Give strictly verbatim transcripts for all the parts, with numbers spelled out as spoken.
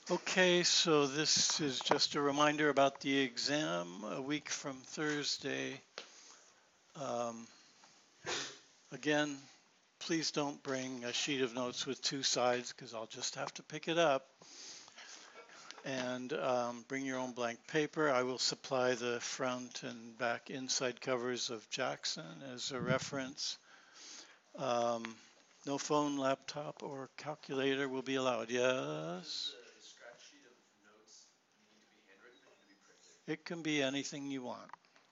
Okay, so this is just a reminder about the exam a week from Thursday. Um, again, please don't bring a sheet of notes with two sides because I'll just have to pick it up. And um, bring your own blank paper. I will supply the front and back inside covers of Jackson as a reference. Um, no phone, laptop, or calculator will be allowed. Yes? It can be anything you want.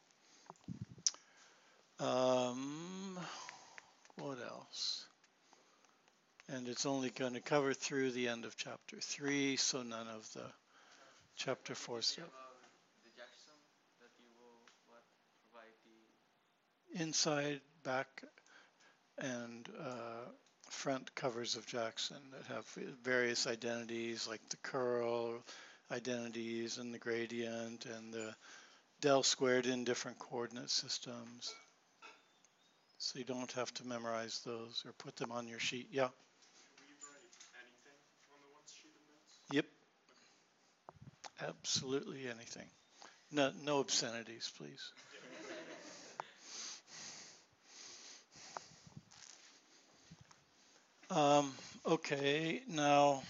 Um, what else? And it's only going to cover through the end of chapter three, so none of the chapter four stuff. Inside, back, and uh, front covers of Jackson that have various identities like the curl identities and the gradient and the del squared in different coordinate systems. So you don't have to memorize those or put them on your sheet. Yeah. Yep. Absolutely anything. No, no obscenities, please. Um, okay, now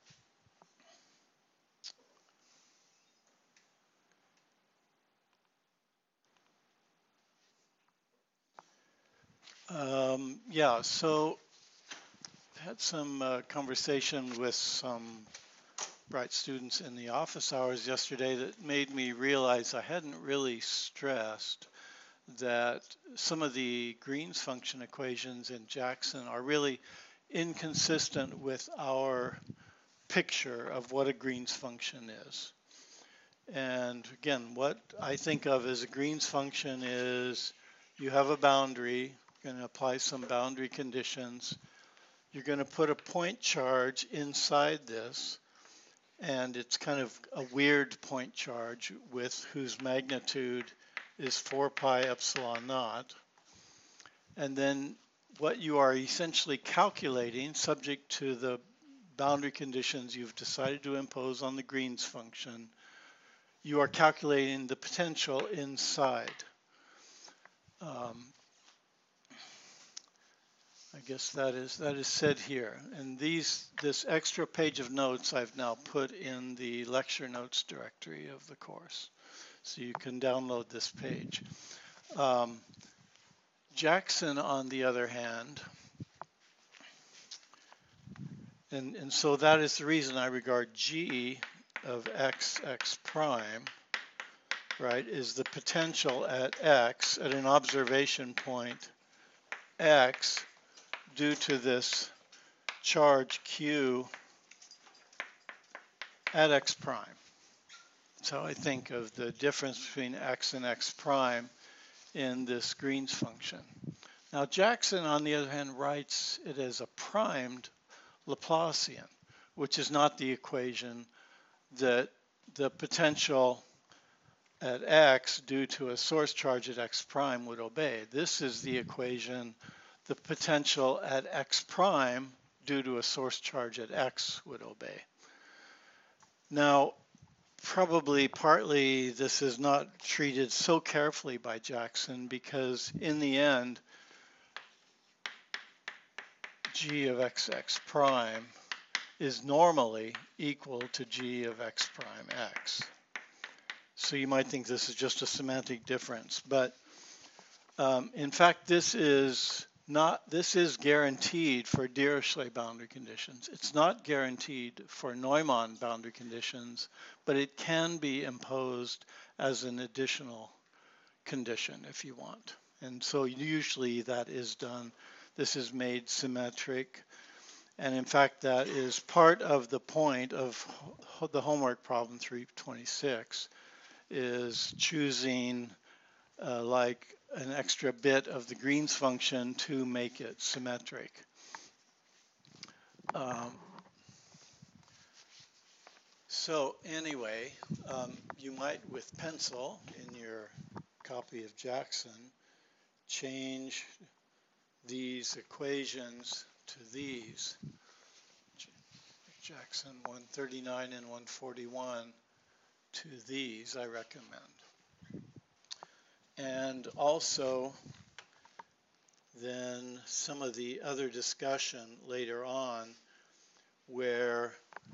um, yeah, so had some uh, conversation with some bright students in the office hours yesterday that made me realize I hadn't really stressed that some of the Green's function equations in Jackson are really inconsistent with our picture of what a Green's function is. And again, what I think of as a Green's function is you have a boundary, you're going to apply some boundary conditions. You're going to put a point charge inside this, and it's kind of a weird point charge with whose magnitude is four pi epsilon naught. And then what you are essentially calculating, subject to the boundary conditions you've decided to impose on the Green's function, you are calculating the potential inside. Um, I guess that is that is said here. And these this extra page of notes I've now put in the lecture notes directory of the course, so you can download this page. Um, Jackson, on the other hand, and and so that is the reason I regard G of x x prime, right, is the potential at x at an observation point x due to this charge q at x prime. That's how I think of the difference between x and x prime in this Green's function. Now Jackson, on the other hand, writes it as a primed Laplacian, which is not the equation that the potential at x due to a source charge at x prime would obey. This is the equation the potential at x prime due to a source charge at x would obey. Now, probably partly this is not treated so carefully by Jackson because in the end, g of xx prime is normally equal to g of x prime x. So you might think this is just a semantic difference, but um, in fact, this is not, this is guaranteed for Dirichlet boundary conditions. It's not guaranteed for Neumann boundary conditions, but it can be imposed as an additional condition if you want. And so usually that is done. This is made symmetric. And in fact, that is part of the point of the homework problem three twenty-six, is choosing uh, like an extra bit of the Green's function to make it symmetric. Um, so anyway, um, you might with pencil in your copy of Jackson change these equations to these. Jackson one thirty-nine and one forty-one to these, I recommend. And also, then some of the other discussion later on where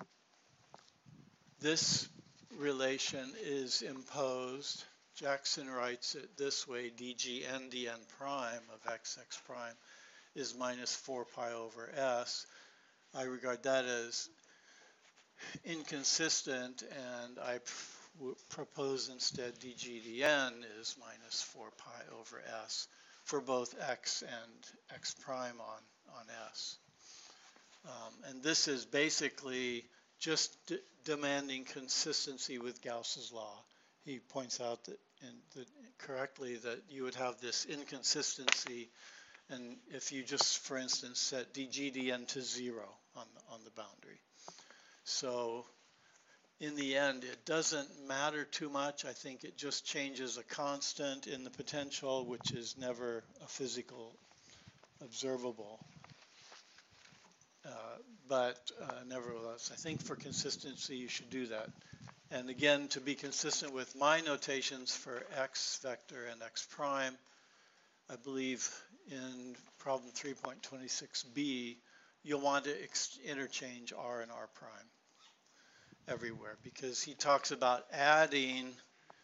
this relation is imposed. Jackson writes it this way: dg n dn prime of xx prime is minus four pi over s. I regard that as inconsistent, and I pr propose instead dg dn is minus four pi over s for both x and x prime on, on s. Um, and this is basically just d demanding consistency with Gauss's law. He points out that, in, that correctly that you would have this inconsistency, and if you just, for instance, set dg dn to zero on the, on the boundary. So in the end, it doesn't matter too much. I think it just changes a constant in the potential, which is never a physical observable. Uh, but uh, nevertheless, I think for consistency, you should do that. And again, to be consistent with my notations for x vector and x prime, I believe in problem three point two six b, you'll want to interchange r and r prime everywhere, because he talks about adding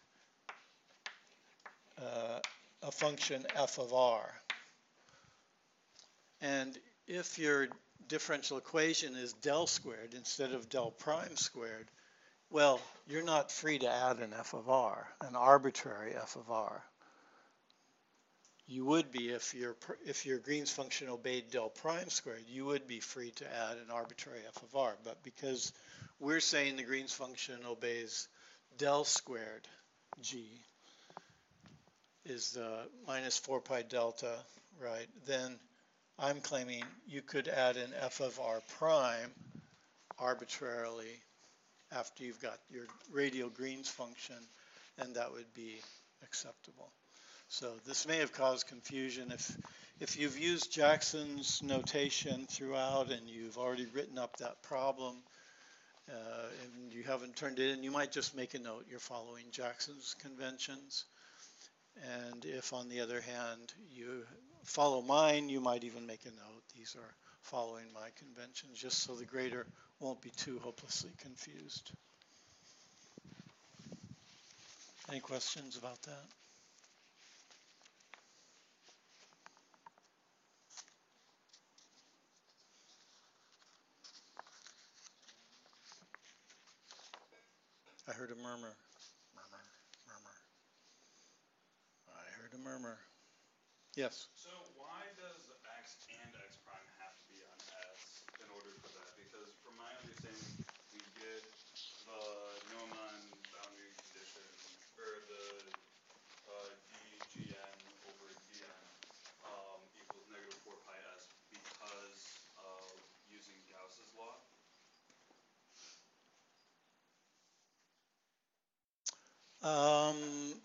uh, a function f of r. And if your differential equation is del squared instead of del prime squared, well, you're not free to add an f of r, an arbitrary f of r. You would be if your if your Green's function obeyed del prime squared, you would be free to add an arbitrary f of r. But because we're saying the Green's function obeys del squared g, is the minus four pi delta, right? Then I'm claiming you could add an f of r prime arbitrarily after you've got your radial Green's function, and that would be acceptable. So this may have caused confusion. If, if you've used Jackson's notation throughout and you've already written up that problem uh, and you haven't turned it in, you might just make a note you're following Jackson's conventions. And if, on the other hand, you follow mine, you might even make a note. These are following my conventions, just so the grader won't be too hopelessly confused. Any questions about that? I heard a murmur. Murmur, murmur. I heard a murmur. Yes? So why does x and x prime have to be on S in order for that? Because from my understanding, we get the Neumann boundary condition, or the uh, dgn over dn um, equals negative four pi s because of using Gauss's law. Um,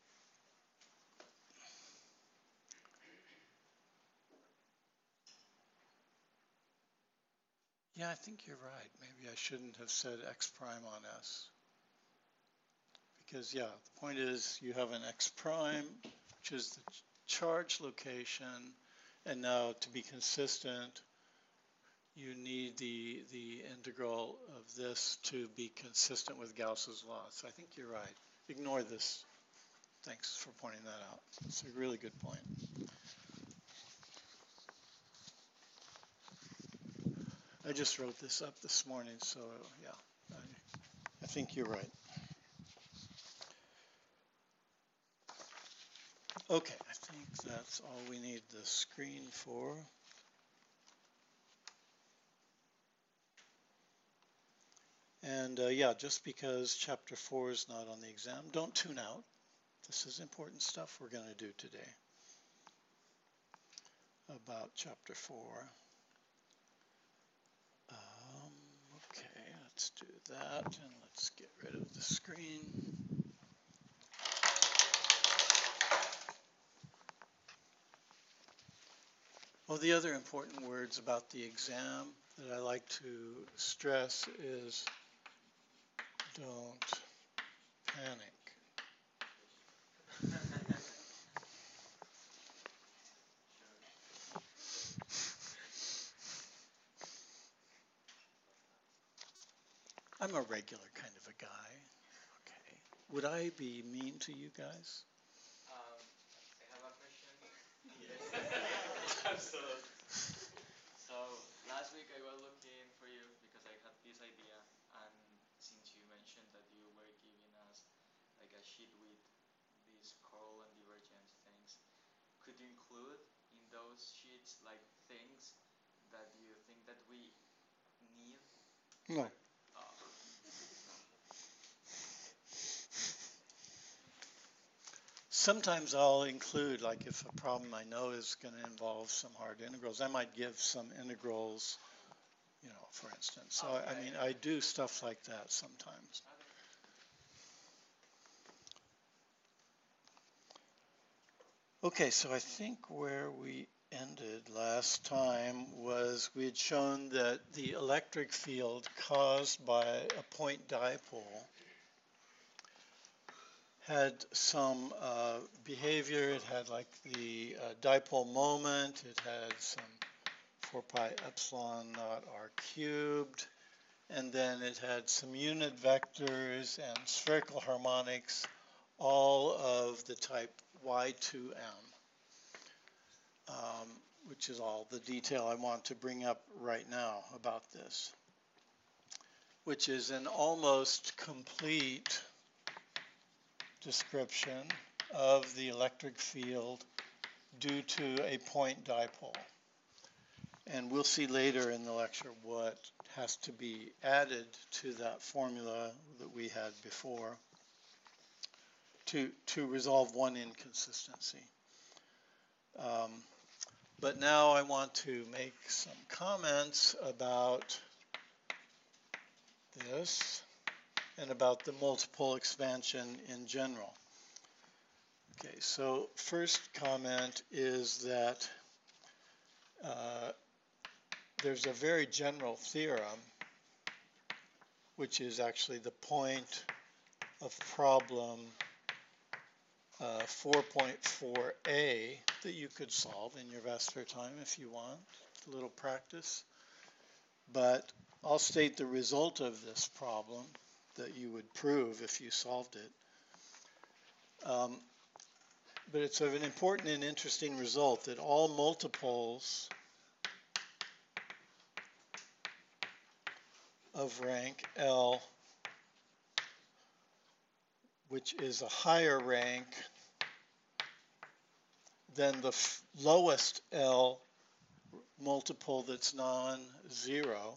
yeah, I think you're right. Maybe I shouldn't have said x prime on S. Because, yeah, the point is you have an x prime, which is the charge location, and now to be consistent, you need the, the integral of this to be consistent with Gauss's law. So I think you're right. Ignore this. Thanks for pointing that out. It's a really good point. I just wrote this up this morning, so yeah, I, I think you're right. Okay, I think that's all we need the screen for. And uh, yeah, just because chapter four is not on the exam, don't tune out. This is important stuff we're going to do today about chapter four. Um, okay, let's do that, and let's get rid of the screen. Well, the other important words about the exam that I like to stress is don't panic. I'm a regular kind of a guy. Okay. Would I be mean to you guys? Um, I have a question. Absolutely. So last week I was looking for you because I had this idea, and since you mentioned that you were giving us like a sheet with these curl and divergence things, could you include in those sheets like things that you think that we need, No. but uh, no. Okay. Sometimes I'll include, like if a problem I know is going to involve some hard integrals, I might give some integrals, you know, for instance. So, I Okay. mean, I do stuff like that sometimes. Okay. Okay, so I think where we ended last time was we had shown that the electric field caused by a point dipole had some uh, behavior. It had like the uh, dipole moment. It had some four pi epsilon naught r cubed. And then it had some unit vectors and spherical harmonics, all of the type Y two M. Um, which is all the detail I want to bring up right now about this, which is an almost complete description of the electric field due to a point dipole. And we'll see later in the lecture what has to be added to that formula that we had before to, to resolve one inconsistency. Um, But now I want to make some comments about this and about the multiple expansion in general. Okay, so first comment is that uh, there's a very general theorem, which is actually the point of problem uh, four point four A that you could solve in your Vesper time if you want, a little practice. But I'll state the result of this problem that you would prove if you solved it. Um, but it's of an important and interesting result that all multiples of rank L, which is a higher rank than the f lowest L multiple that's non-zero,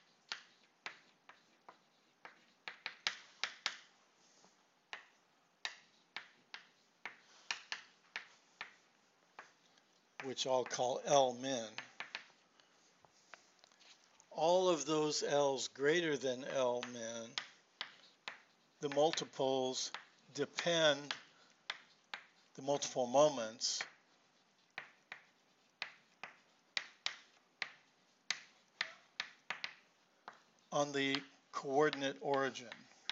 which I'll call L min. All of those L's greater than L min, the multiples depend, the multiple moments, on the coordinate origin.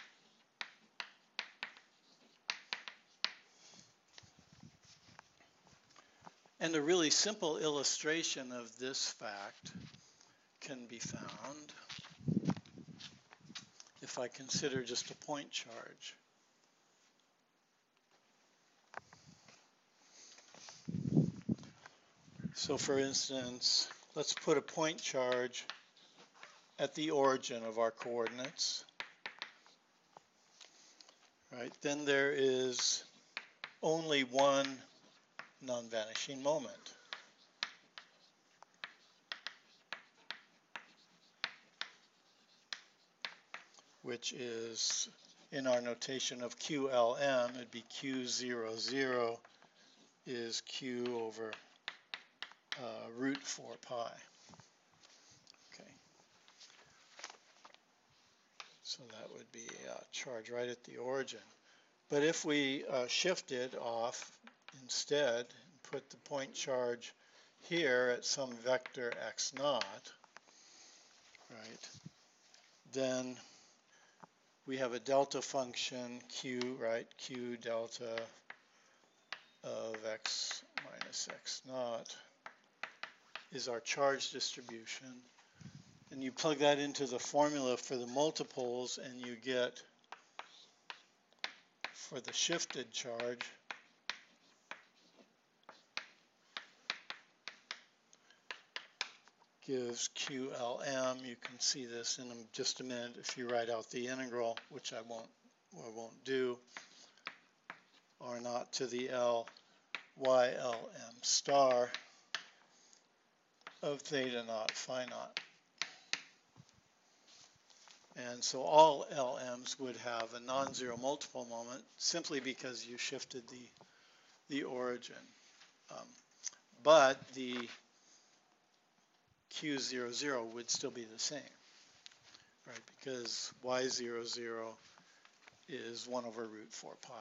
And a really simple illustration of this fact can be found if I consider just a point charge. So for instance, let's put a point charge at the origin of our coordinates. Right? Then there is only one non-vanishing moment. Which is, in our notation of Q L M, it'd be Q zero zero is Q over uh, root four pi. Okay. So that would be a charge right at the origin. But if we uh, shifted off instead and put the point charge here at some vector x naught, right? Then we have a delta function q, right? Q delta of x minus x naught is our charge distribution. And you plug that into the formula for the multiples and you get, for the shifted charge, gives Q L M. You can see this in just a minute if you write out the integral, which I won't, I won't do, R naught to the L Y L M star of theta naught phi naught. And so all L Ms would have a non-zero multiple moment simply because you shifted the, the origin. Um, but the Q zero zero would still be the same, right? Because Y zero zero is one over root four pi.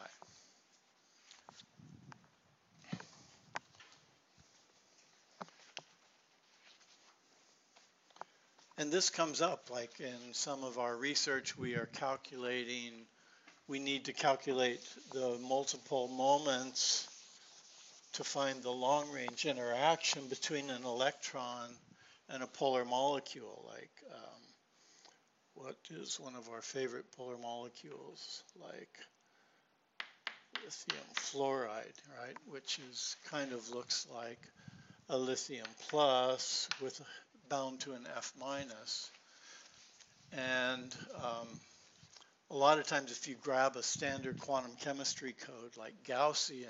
And this comes up, like in some of our research, we are calculating, we need to calculate the multiple moments to find the long-range interaction between an electron and a polar molecule. Like, um, what is one of our favorite polar molecules? Like lithium fluoride, right? Which is kind of looks like a lithium plus with bound to an F minus. And um, a lot of times if you grab a standard quantum chemistry code like Gaussian,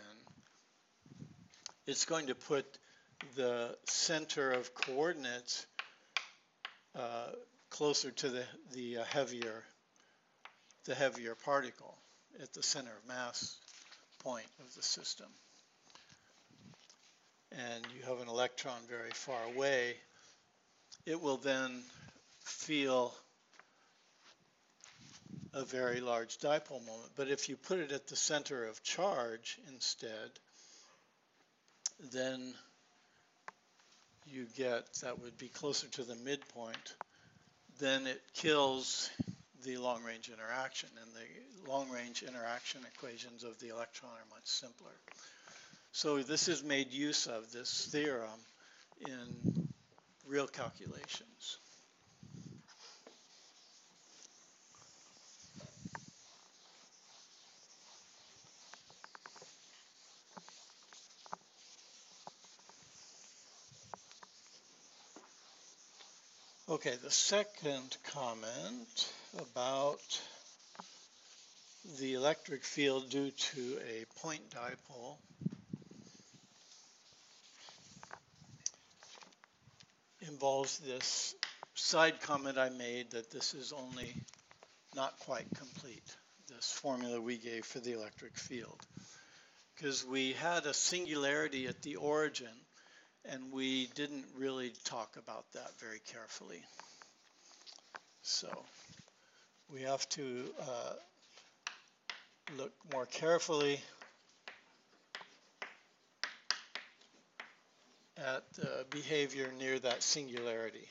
it's going to put the center of coordinates uh, closer to the, the uh, heavier the heavier particle at the center of mass point of the system. And you have an electron very far away, it will then feel a very large dipole moment. But if you put it at the center of charge instead, then you get, that would be closer to the midpoint, then it kills the long-range interaction, and the long-range interaction equations of the electron are much simpler. So this is made use of, this theorem, in real calculations. Okay, the second comment about the electric field due to a point dipole involves this side comment I made that this is only not quite complete, this formula we gave for the electric field. Because we had a singularity at the origin, and we didn't really talk about that very carefully. So we have to uh, look more carefully at the behavior near that singularity.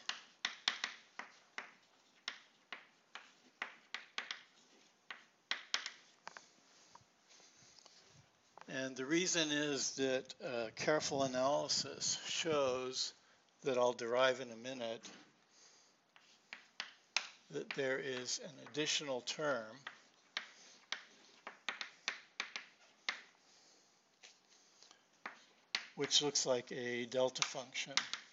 And the reason is that uh, careful analysis shows that I'll derive in a minute that there is an additional term which looks like a delta function.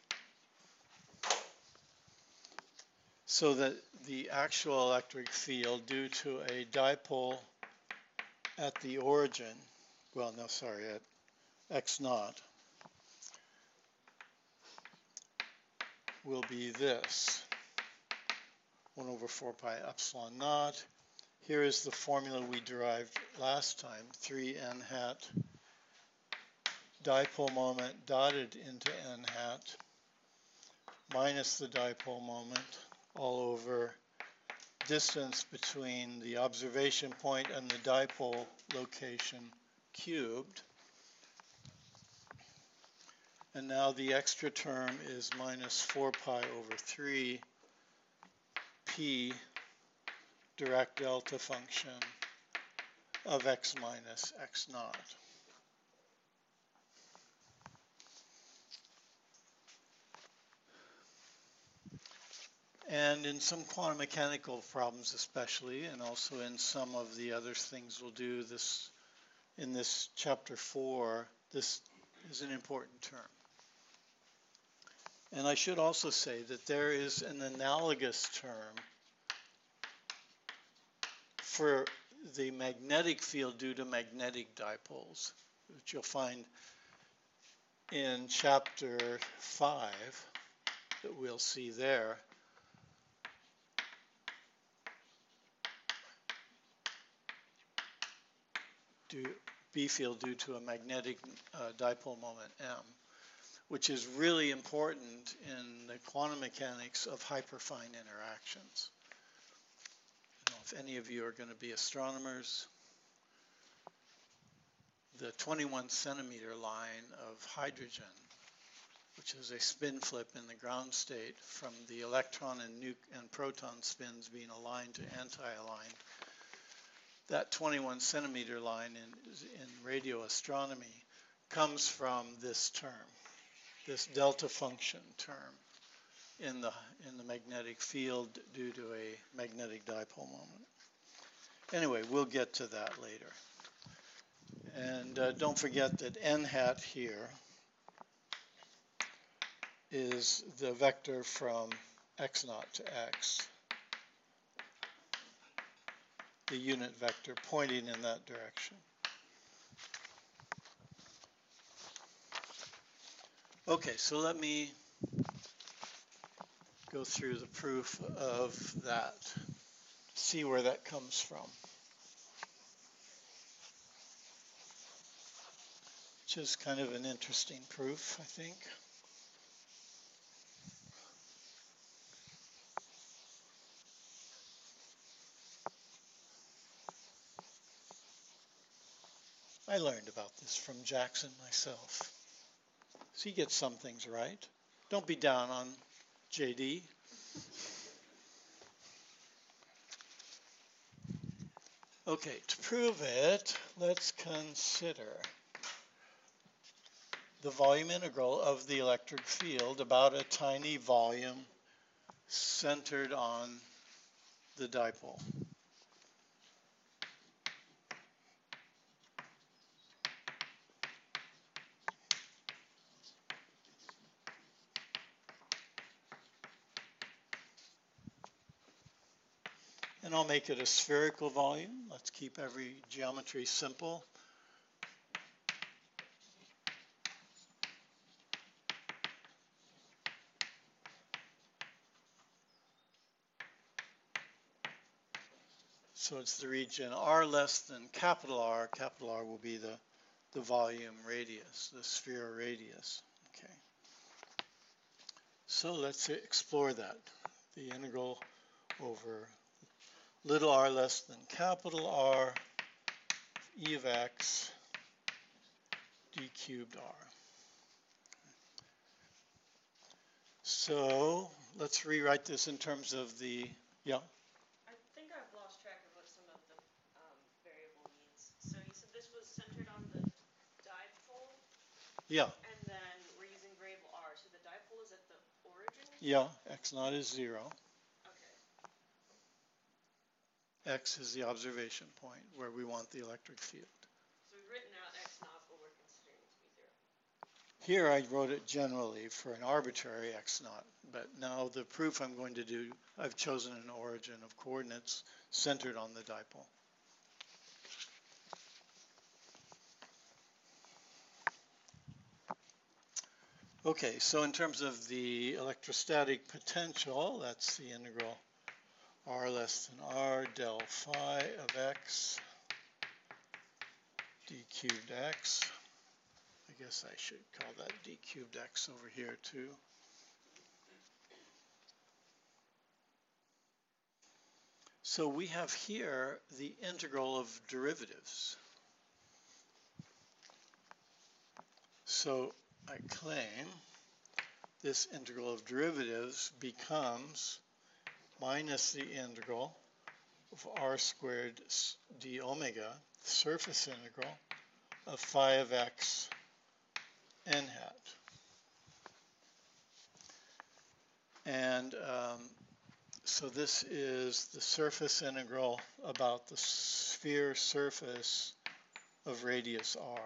So that the actual electric field due to a dipole at the origin, well, no, sorry, at x naught, will be this, one over four pi epsilon naught. Here is the formula we derived last time, three n hat dipole moment dotted into n hat minus the dipole moment all over distance between the observation point and the dipole location cubed. And now the extra term is minus four pi over three p direct delta function of x minus x naught. And in some quantum mechanical problems especially, and also in some of the other things we'll do this in this chapter four, this is an important term. And I should also say that there is an analogous term for the magnetic field due to magnetic dipoles, which you'll find in chapter five that we'll see there. Due, B field due to a magnetic uh, dipole moment M, which is really important in the quantum mechanics of hyperfine interactions. I don't know if any of you are going to be astronomers. The twenty-one centimeter line of hydrogen, which is a spin flip in the ground state from the electron and, nu and proton spins being aligned to anti-aligned. That twenty-one centimeter line in, in radio astronomy comes from this term, this delta function term in the, in the magnetic field due to a magnetic dipole moment. Anyway, we'll get to that later. And uh, don't forget that n hat here is the vector from x naught to x, the unit vector pointing in that direction. Okay, so let me go through the proof of that, see where that comes from. Which is kind of an interesting proof, I think. I learned about this from Jackson myself. So he gets some things right. Don't be down on J D. Okay, to prove it, let's consider the volume integral of the electric field about a tiny volume centered on the dipole. And I'll make it a spherical volume. Let's keep every geometry simple. So it's the region R less than capital R. Capital R will be the, the volume radius, the sphere radius. Okay. So let's explore that. The integral over little r less than capital R, e of x, d cubed r. So let's rewrite this in terms of the, yeah? I think I've lost track of what some of the um, variable means. So you said this was centered on the dipole, Yeah, and then we're using variable r. So the dipole is at the origin? yeah, x naught is zero. Okay. X is the observation point where we want the electric field. So we've written out x naught, but we're considering it to be zero. Here I wrote it generally for an arbitrary x naught, but now the proof I'm going to do, I've chosen an origin of coordinates centered on the dipole. Okay, so in terms of the electrostatic potential, that's the integral r less than r del phi of x d cubed x. I guess I should call that d cubed x over here too. So we have here the integral of derivatives. So I claim this integral of derivatives becomes minus the integral of r squared d omega, surface integral of phi of x n hat. And um, so this is the surface integral about the sphere surface of radius r.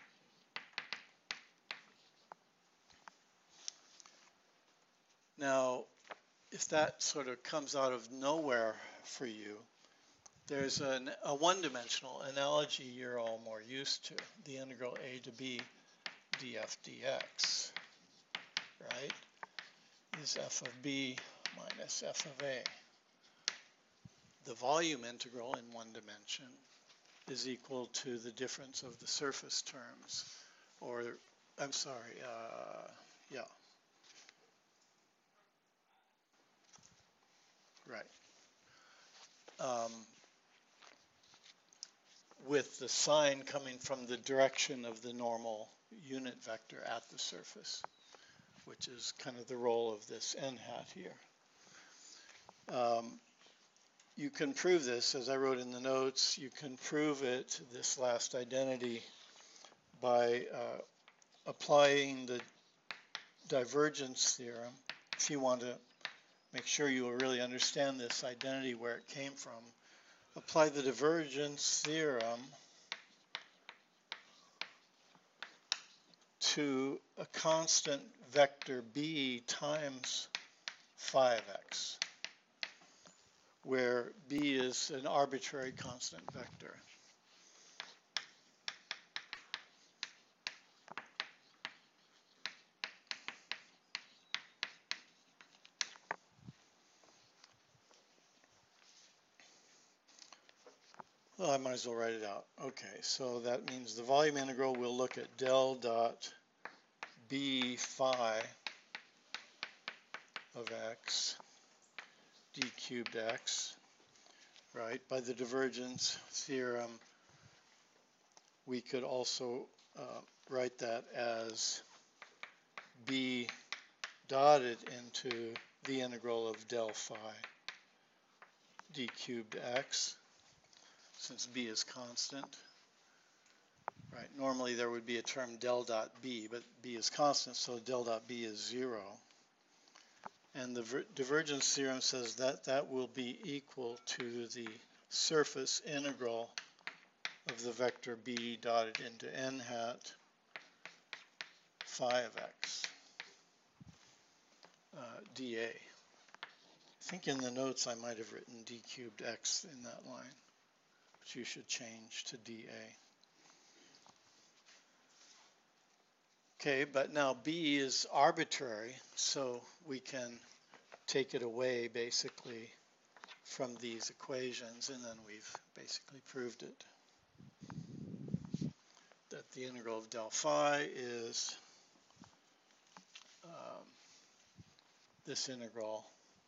Now, if that sort of comes out of nowhere for you, there's an, a one-dimensional analogy you're all more used to, the integral a to b df dx, right, is f of b minus f of a. The volume integral in one dimension is equal to the difference of the surface terms, or, I'm sorry, uh, yeah, right. Um, with the sign coming from the direction of the normal unit vector at the surface, which is kind of the role of this n hat here. Um, you can prove this, as I wrote in the notes, you can prove it, this last identity, by uh, applying the divergence theorem. If you want to make sure you really understand this identity, where it came from, apply the divergence theorem to a constant vector b times phi of x, where b is an arbitrary constant vector. Well, I might as well write it out. Okay, so that means the volume integral, we'll look at del dot b phi of x d cubed x, right? By the divergence theorem, we could also uh, write that as b dotted into the integral of del phi d cubed x, since b is constant. Right, normally there would be a term del dot b, but b is constant, so del dot b is zero. And the divergence theorem says that that will be equal to the surface integral of the vector b dotted into n hat phi of x uh, dA. I think in the notes I might have written d cubed x in that line, but you should change to dA. Okay, but now b is arbitrary, so we can take it away basically from these equations, and then we've basically proved it. That the integral of del phi is um, this integral.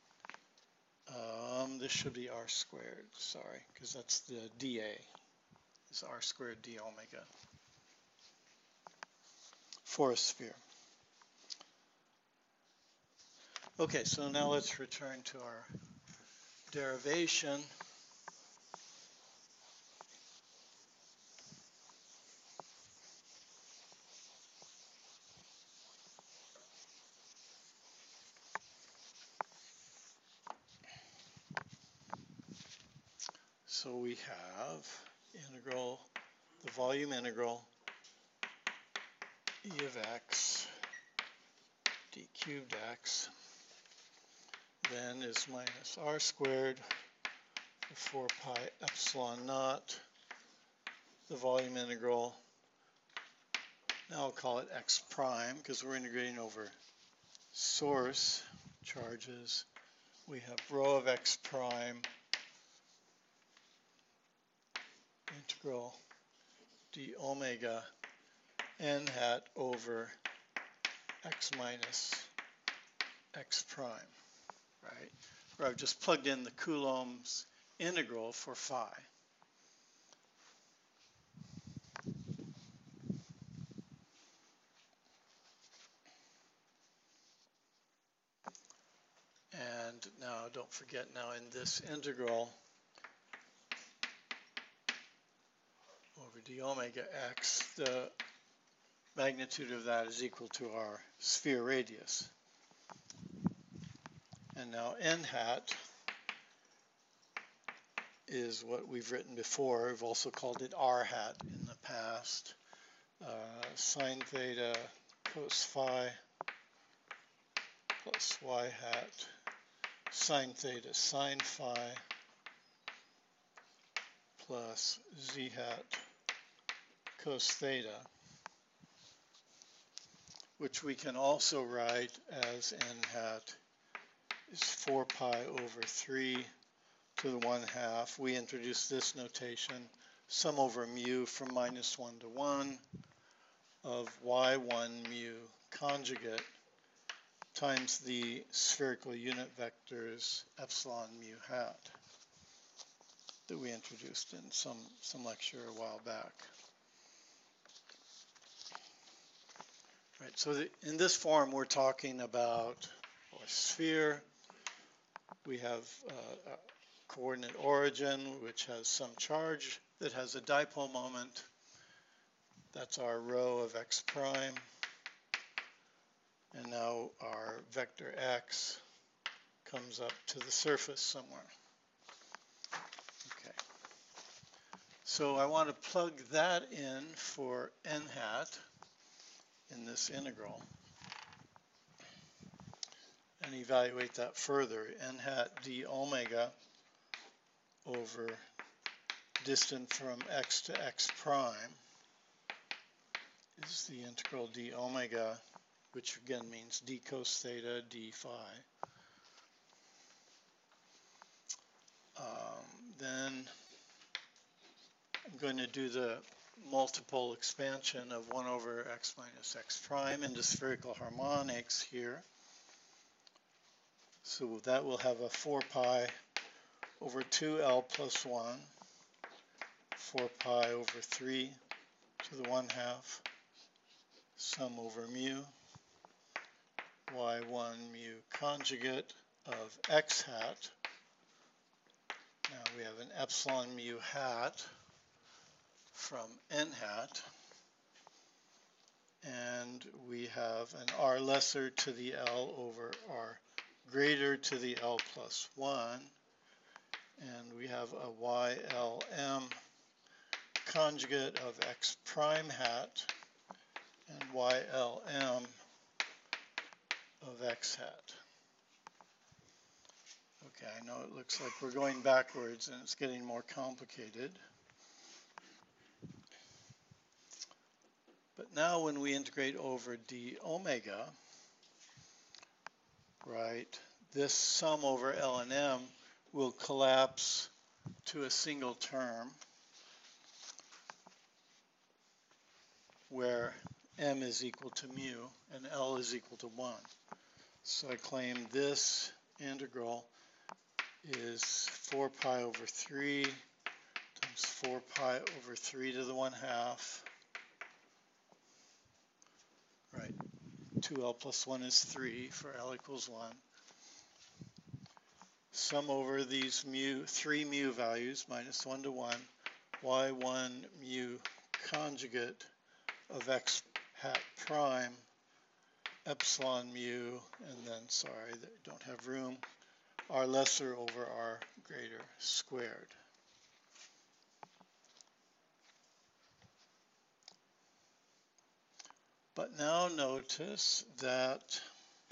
Um, this should be r squared, sorry, because that's the dA, is r squared d omega for a sphere. Okay, so now let's return to our derivation. So we have integral, the volume integral e of x d cubed x then is minus r squared four pi epsilon naught, the volume integral. Now I'll call it x prime because we're integrating over source charges. We have rho of x prime integral d omega n hat over x minus x prime, right? Where I've just plugged in the Coulomb's integral for phi. And now, don't forget, now in this integral over d omega x, the magnitude of that is equal to our sphere radius. And now n hat is what we've written before. We've also called it r hat in the past. Uh, sine theta cos phi plus y hat sine theta sine phi plus z hat cos theta, which we can also write as n hat is four pi over three to the one half. We introduce this notation, sum over mu from minus one to one of y one mu conjugate times the spherical unit vectors epsilon mu hat that we introduced in some, some lecture a while back. Right, so the, in this form we're talking about a sphere. We have uh, a coordinate origin which has some charge that has a dipole moment. That's our rho of x prime. And now our vector x comes up to the surface somewhere. Okay. So I want to plug that in for n hat in this integral and evaluate that further. N hat d omega over distant from x to x prime is the integral d omega, which again means d cos theta d phi. Um, then I'm going to do the multiple expansion of one over x minus x prime into spherical harmonics here. So that will have a four pi over two L plus one, four pi over three to the one half, sum over mu, y one mu conjugate of x hat. Now we have an epsilon mu hat from n hat, and we have an r lesser to the L over r greater to the L plus one, and we have a y L m conjugate of x prime hat and y L m of x hat. Okay, I know it looks like we're going backwards and it's getting more complicated. But now when we integrate over d omega, right, this sum over L and m will collapse to a single term where m is equal to mu and L is equal to one. So I claim this integral is four pi over three times four pi over three to the one half. Right, two L plus one is three for L equals one. Sum over these mu, three mu values, minus one to one, y one mu conjugate of x hat prime, epsilon mu, and then, sorry, they don't have room, r lesser over r greater squared. But now notice that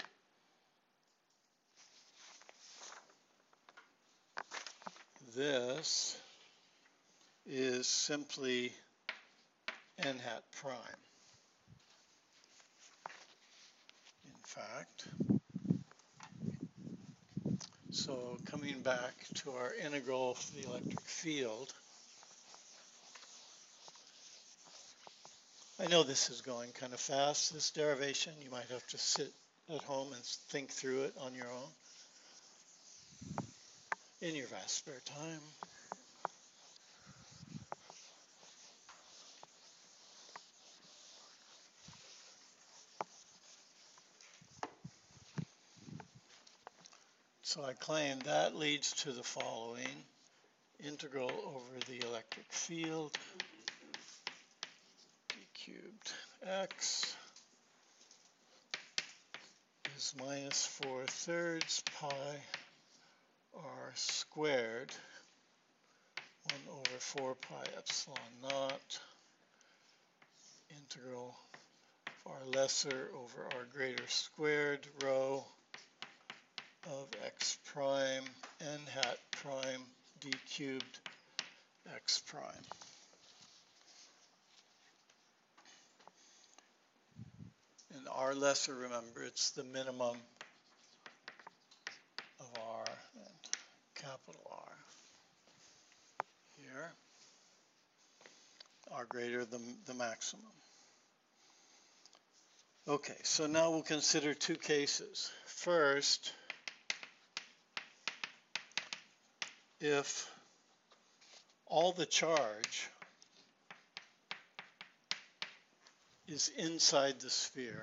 this is simply n hat prime. In fact, so coming back to our integral of the electric field, I know this is going kind of fast, this derivation. You might have to sit at home and think through it on your own in your vast spare time. So I claim that leads to the following. Integral over the electric field, d cubed x is minus four thirds pi r squared, one over four pi epsilon naught, integral of r lesser over r greater squared rho of x prime n hat prime d cubed x prime. And r lesser, remember, it's the minimum of r and capital R. Here, r greater than the maximum. Okay, so now we'll consider two cases. First, if all the charge is inside the sphere,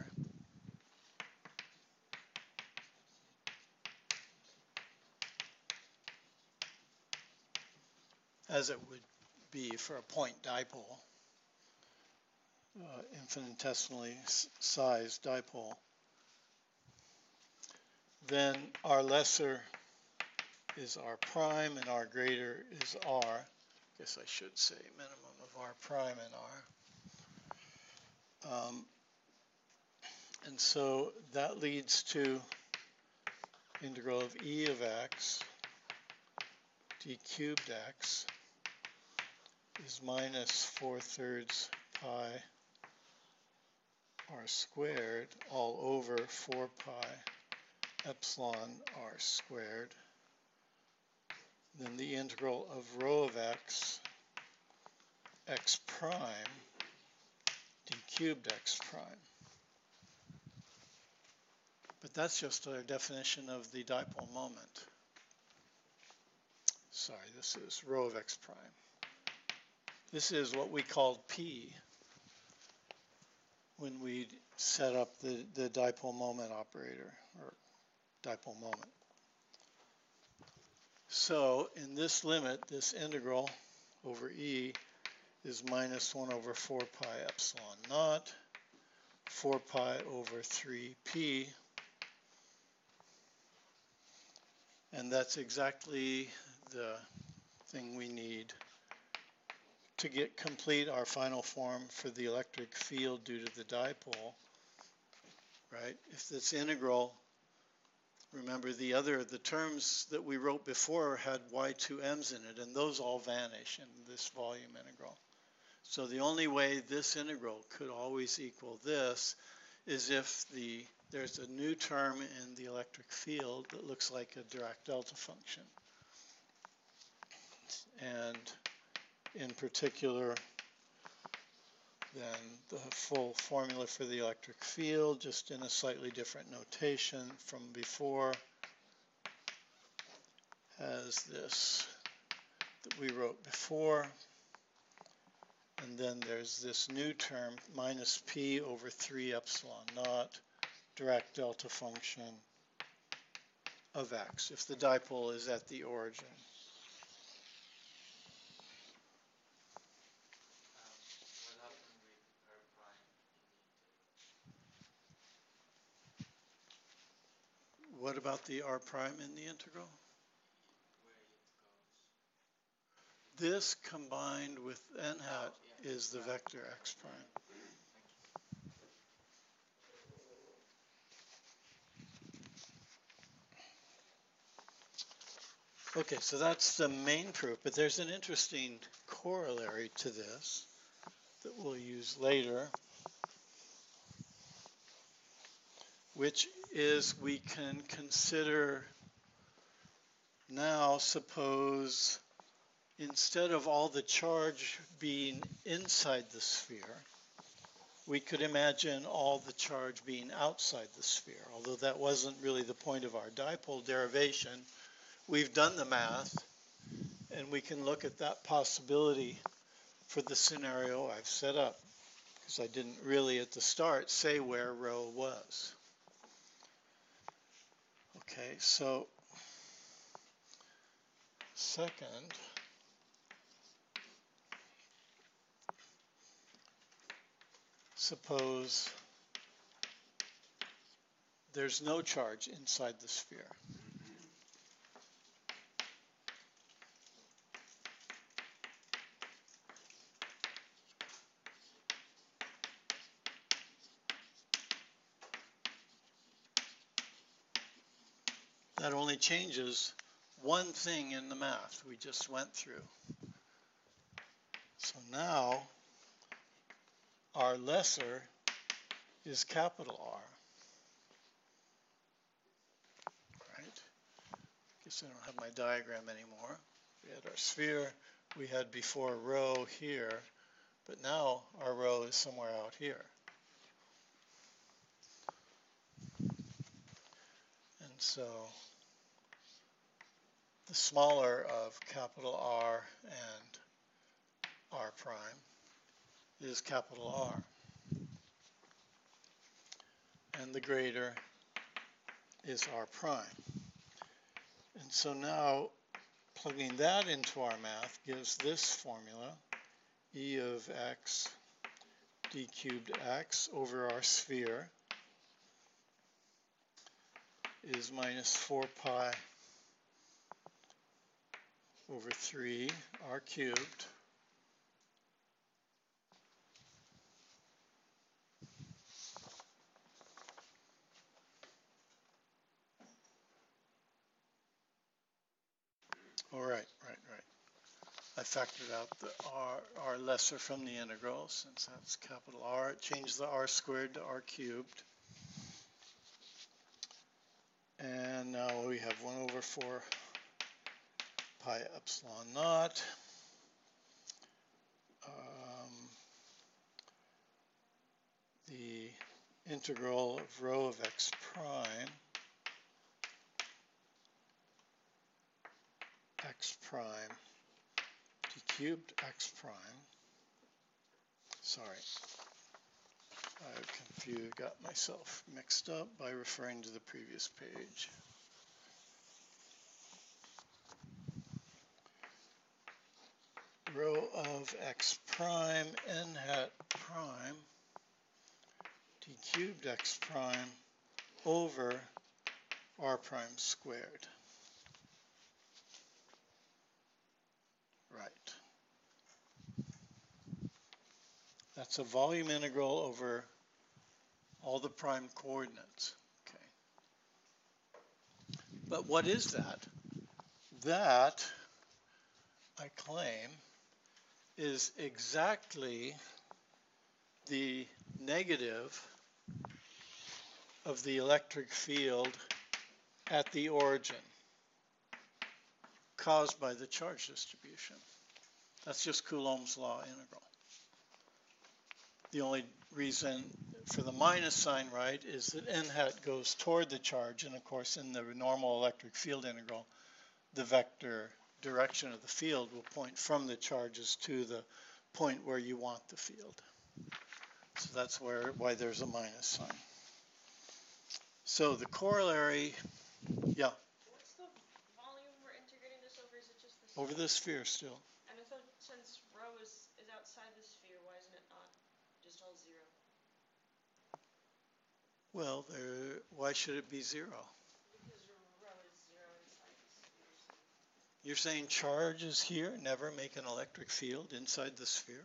as it would be for a point dipole, uh, infinitesimally sized dipole, then r lesser is r prime and r greater is r. I guess I should say minimum of r prime and r. Um, and so that leads to integral of e of x d cubed x is minus four thirds pi r squared all over four pi epsilon r squared. Then the integral of rho of x, x prime, d cubed x prime. But that's just a definition of the dipole moment. Sorry, this is rho of x prime. This is what we called P when we set up the, the dipole moment operator, or dipole moment. So in this limit, this integral over E is minus one over four pi epsilon naught, four pi over three P, and that's exactly the thing we need to get complete our final form for the electric field due to the dipole, right? If this integral, remember the other, the terms that we wrote before had y two m's in it, and those all vanish in this volume integral. So the only way this integral could always equal this is if the there's a new term in the electric field that looks like a Dirac delta function. And in particular, then the full formula for the electric field, just in a slightly different notation from before, has this that we wrote before. And then there's this new term, minus p over three epsilon naught, Dirac delta function of x, if the dipole is at the origin. Um, what happened with r prime in the integral? What about the r prime in the integral? Where it goes? This combined with n hat Oh, yeah. is the vector x prime. Okay, so that's the main proof, but there's an interesting corollary to this that we'll use later, which is we can consider now, suppose instead of all the charge being inside the sphere, we could imagine all the charge being outside the sphere, although that wasn't really the point of our dipole derivation. We've done the math, and we can look at that possibility for the scenario I've set up, because I didn't really at the start say where rho was. Okay, so Second, suppose there's no charge inside the sphere. That only changes one thing in the math we just went through. So now our lesser is capital R. Right? Guess I don't have my diagram anymore. We had our sphere, we had before rho here, but now our rho is somewhere out here. And so the smaller of capital R and R prime is capital R. And the greater is R prime. And so now plugging that into our math gives this formula, E of x d cubed x over our sphere is minus four pi over three r cubed all right, right, right. I factored out the r, r lesser from the integral since that's capital R. It changed the r squared to r cubed. And now we have one over four pi epsilon naught. Um, the integral of rho of x prime, x prime, d cubed x prime. Sorry, I've confused, got myself mixed up by referring to the previous page. Rho of x prime n hat prime d cubed x prime over r prime squared. Right. That's a volume integral over all the prime coordinates. Okay. But what is that? That, I claim, is exactly the negative of the electric field at the origin caused by the charge distribution. That's just Coulomb's law integral. The only reason for the minus sign, right, is that n hat goes toward the charge, and of course in the normal electric field integral, the vector direction of the field will point from the charges to the point where you want the field. So that's where why there's a minus sign. So the corollary, yeah. What's the volume we're integrating this over? Is it just the Over the sphere still. And I thought since rho is, is outside the sphere, why isn't it not just all zero? Well, there, why should it be zero? Because rho is zero inside the sphere. So. You're saying charges here never make an electric field inside the sphere?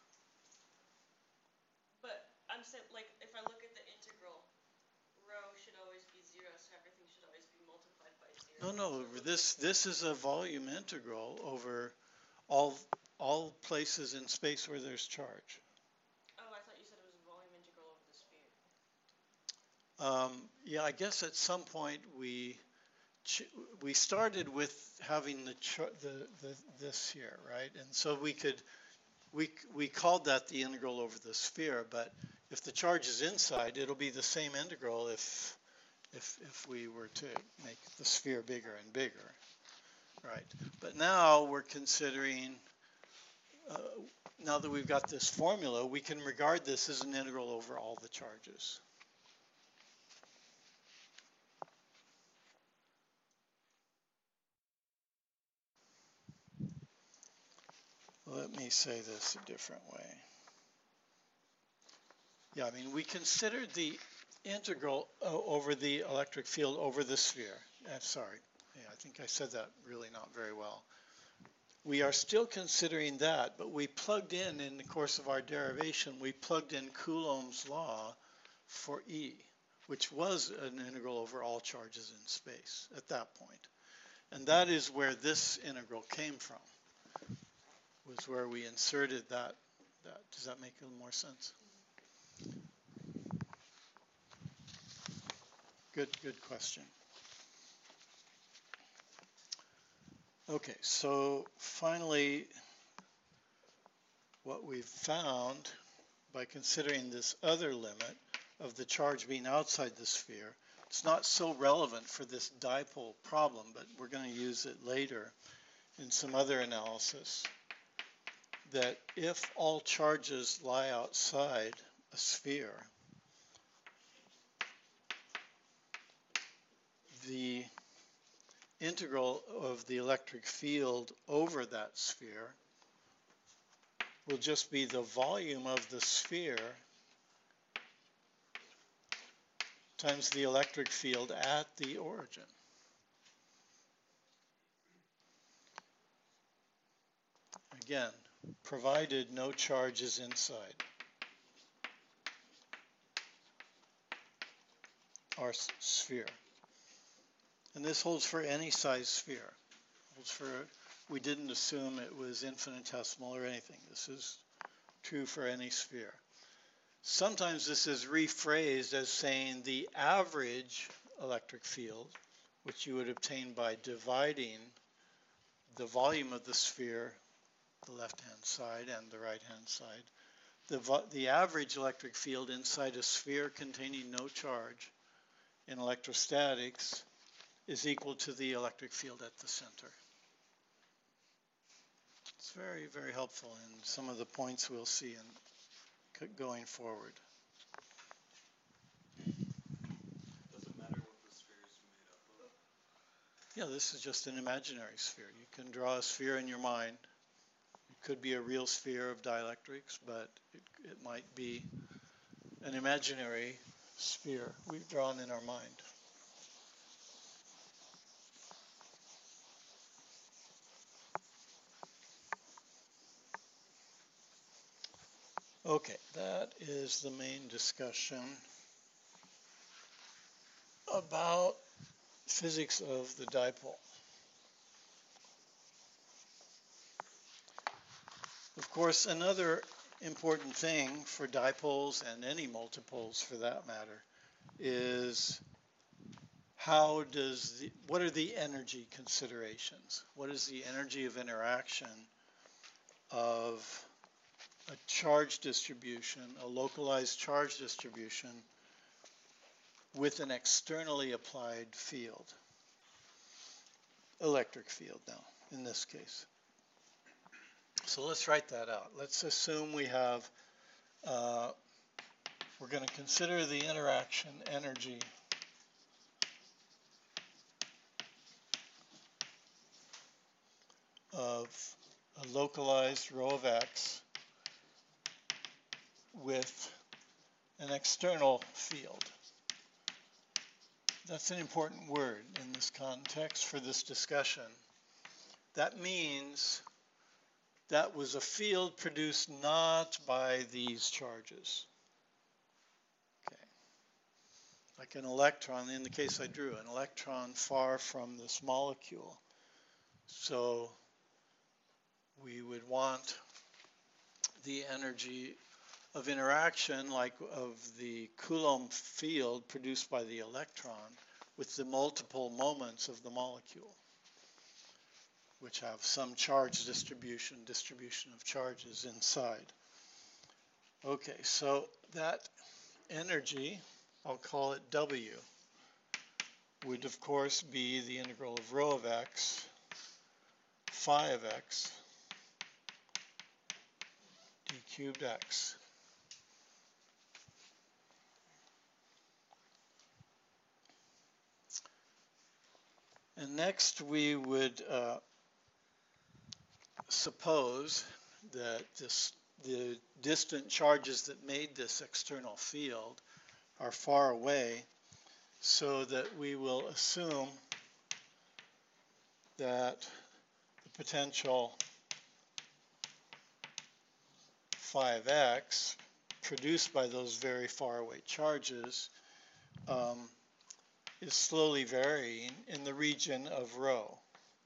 But I'm saying, like, if I look at the integral, rho should always be zero, so everything should always be multiplied by zero. No, no, So this this is a volume integral over all all places in space where there's charge. Oh, I thought you said it was a volume integral over the sphere. Um, yeah, I guess at some point we ch we started with having the, ch the the this here, right? And so we could we we called that the integral over the sphere, but if the charge is inside, it'll be the same integral if if if we were to make the sphere bigger and bigger, right? But now we're considering uh, now that we've got this formula, we can regard this as an integral over all the charges. Let me say this a different way. Yeah, I mean, we considered the integral uh, over the electric field over the sphere. Uh, sorry, yeah, I think I said that really not very well. We are still considering that, but we plugged in, in the course of our derivation, we plugged in Coulomb's law for E, which was an integral over all charges in space at that point. And that is where this integral came from, was where we inserted that. that. Does that make a little more sense? Good, good question. Okay, so finally, what we've found by considering this other limit of the charge being outside the sphere, it's not so relevant for this dipole problem, but we're going to use it later in some other analysis, that if all charges lie outside a sphere, the integral of the electric field over that sphere will just be the volume of the sphere times the electric field at the origin. Again, provided no charge is inside our sphere. And this holds for any size sphere. Holds for, we didn't assume it was infinitesimal or anything. This is true for any sphere. Sometimes this is rephrased as saying the average electric field, which you would obtain by dividing the volume of the sphere, the left-hand side and the right-hand side. The, the average electric field inside a sphere containing no charge in electrostatics is equal to the electric field at the center. It's very, very helpful in some of the points we'll see in going forward. Does it matter what the sphere is made up of? Yeah, this is just an imaginary sphere. You can draw a sphere in your mind. It could be a real sphere of dielectrics, but it, it might be an imaginary sphere we've drawn in our mind. Okay, that is the main discussion about physics of the dipole. Of course, another important thing for dipoles and any multipoles for that matter is how does the, what are the energy considerations? What is the energy of interaction of a charge distribution, a localized charge distribution with an externally applied field, electric field now, in this case. So let's write that out. Let's assume we have, uh, we're going to consider the interaction energy of a localized rho of x with an external field. That's an important word in this context for this discussion. That means that was a field produced not by these charges. Okay. Like an electron, in the case I drew, an electron far from this molecule. So we would want the energy of interaction, like of the Coulomb field produced by the electron, with the multiple moments of the molecule, which have some charge distribution, distribution of charges inside. Okay, so that energy, I'll call it W, would of course be the integral of rho of x, phi of x, d cubed x. And next we would uh, suppose that this, the distant charges that made this external field are far away, so that we will assume that the potential phi of x produced by those very far away charges um, is slowly varying in the region of rho.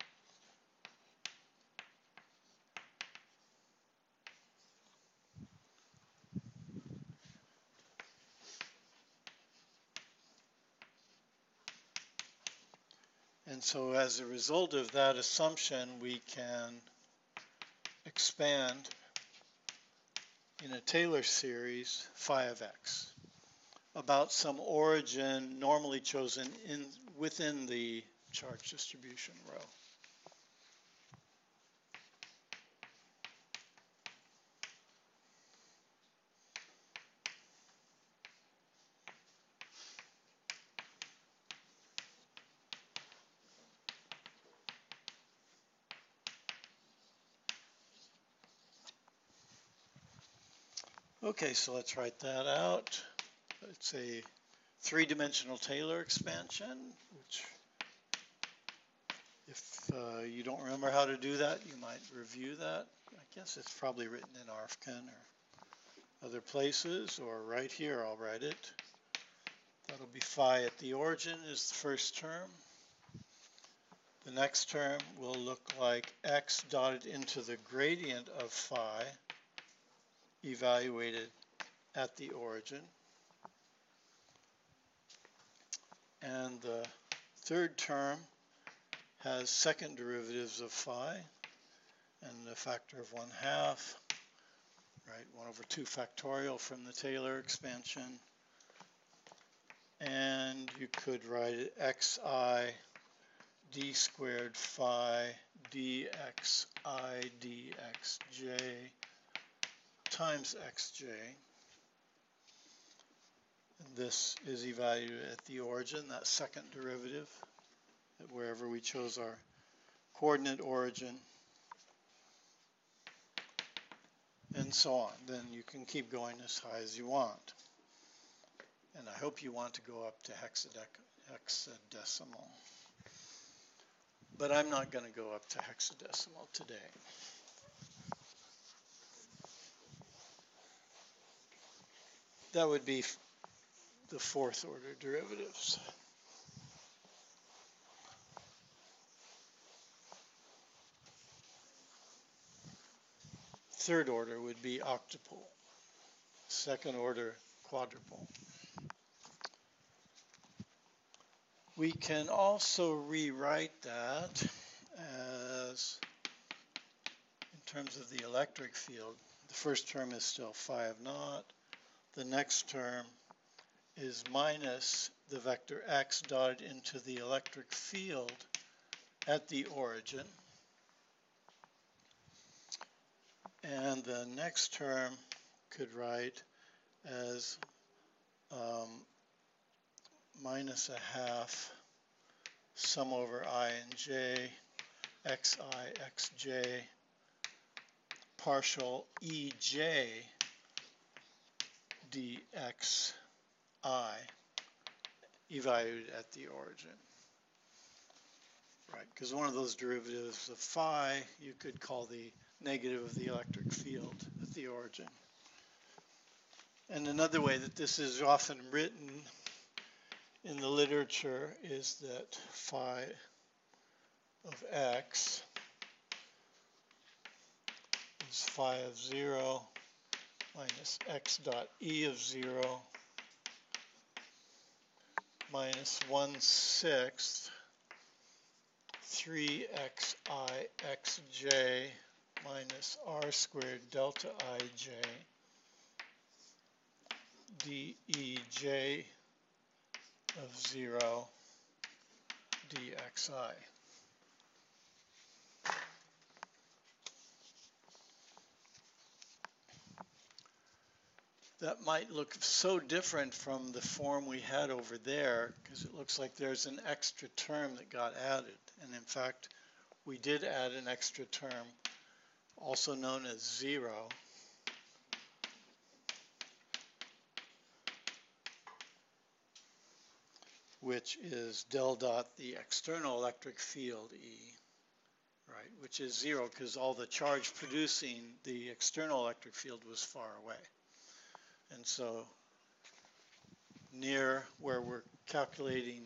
And so as a result of that assumption, we can expand in a Taylor series phi of x about some origin normally chosen in within the charge distribution rho. Okay, so let's write that out. It's a three-dimensional Taylor expansion, which if uh, you don't remember how to do that, you might review that. I guess it's probably written in A R F C A N or other places, or right here I'll write it. That'll be phi at the origin is the first term. The next term will look like x dotted into the gradient of phi evaluated at the origin. And the third term has second derivatives of phi and a factor of one half, right? one over two factorial from the Taylor expansion. And you could write it xi d squared phi dxi dxj times xj. And this is evaluated at the origin, that second derivative, wherever we chose our coordinate origin, and so on. Then you can keep going as high as you want. And I hope you want to go up to hexadecimal. But I'm not going to go up to hexadecimal today. That would be the fourth order derivatives. Third order would be octuple. Second order quadruple. We can also rewrite that as, in terms of the electric field, the first term is still phi of naught. The next term is minus the vector x dotted into the electric field at the origin. And the next term could write as um, minus a half sum over I and j, xi, xj, partial ej dxi evaluated at the origin. Right, because one of those derivatives of phi you could call the negative of the electric field at the origin. And another way that this is often written in the literature is that phi of x is phi of zero minus x dot e of zero minus one sixth three xi xj minus r squared delta ij dej of zero dxi. That might look so different from the form we had over there because it looks like there's an extra term that got added. And in fact, we did add an extra term also known as zero, which is del dot the external electric field E, right, which is zero because all the charge producing the external electric field was far away. And so near where we're calculating